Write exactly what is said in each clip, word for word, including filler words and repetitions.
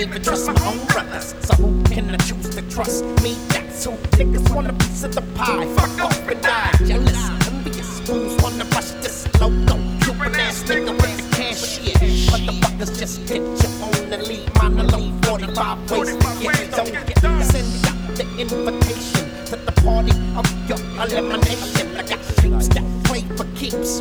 even trust my own brothers. So who can I choose to trust? Me, that's who. Niggas want a piece of the pie. Fuck off and die. Jealous, envious, fools wanna rush this logo. Cuban ass nigga with the cashier. Motherfuckers just hit your phone and leave mine alone. forty-five ways to get it, don't get. Send out the invitation to the party of your elimination. I got peeps that play for keeps.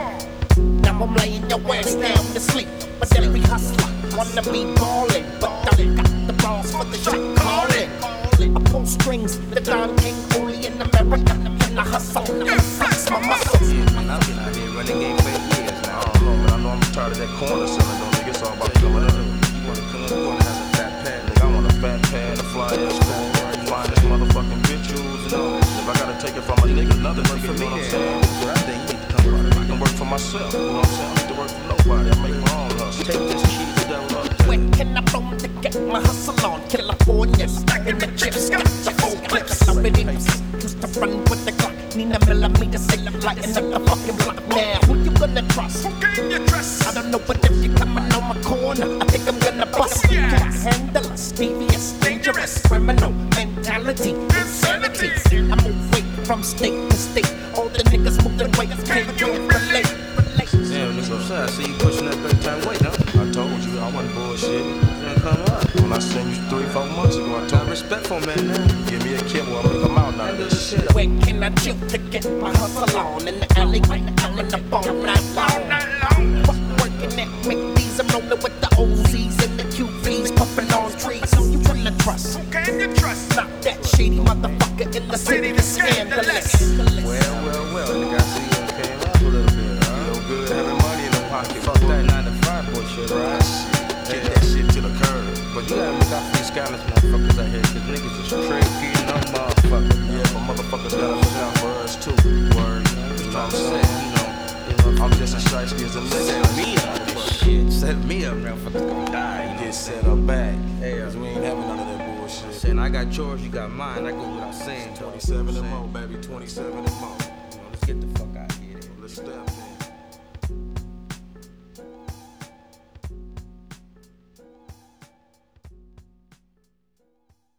Now I'm laying your ass down to sleep. But every hustler wanna be ballin', but I got the balls for the shot calling. I pull strings, the Don King only in America. And I hustle and flex my muscles. Yeah, man, I've been out here running game for years now. I don't know, man. I know I'm tired of that corner selling, though. Nigga, it's all about coming up. You wanna come up, corner has a fat pad. Nigga, I want a fat pad, a fly ass phone, flying this motherfucking bitches and all that. If I gotta take it from a nigga, another nigga, you know what I'm saying? But I think you need to come right. I can work for myself, you know what I'm saying? I don't need to work for nobody. I make my own hustle. Take this key to the devil up. When can I roam to get my hustle on? California, stacking the chips, got the whole clips. Already used to run with the Glock. Need a millimeter, say I'm lighting up the fucking block now. Who you gonna trust? Who can you trust? I don't know, but if you coming on my corner, I think I'm gonna bust. Yes. Handle us, devious, dangerous, criminal mentality, insanity. I move weight from state to state. All the niggas moving weight, can't you relate? Damn, nigga, I'm sorry. I see you pushing that big time weight, huh? I told you I wasn't bullshitting. Man, come on. When I seen you three, four months ago, I told you. Respectful, man, now. Give me a kid, well, I'll make a mouth out of this shit. Where can I chill to get my hustle on? In the alley, I'm in the phone night long. Fuck working at McDee's, I'm rolling with the O Z's and the Q V's, puffing on trees. Who you wanna trust? Who can you trust? Not that shady motherfucker in the city that's scandalous. Well, well, well, nigga, I see you came up a little bit, huh? You know good having money in the pocket. Fuck that nine to five bullshit, right? Take that shit to the curb. But you gotta look out for these scandalous motherfuckers out here, cause niggas is tricky, no motherfuckers. Yeah, but motherfuckers gotta look out for us too. Word, you know what I'm saying? You know, you know I'm just as shiesty as a nigga. Set me up, shit. Set me up, motherfuckers gonna die. You get set up back. Hey, cause we ain't having none of that bullshit. Saying I got yours, you got mine. I go without saying. twenty-seven and more, baby. twenty-seven and more. You know, let's get the fuck out of here. Let's step.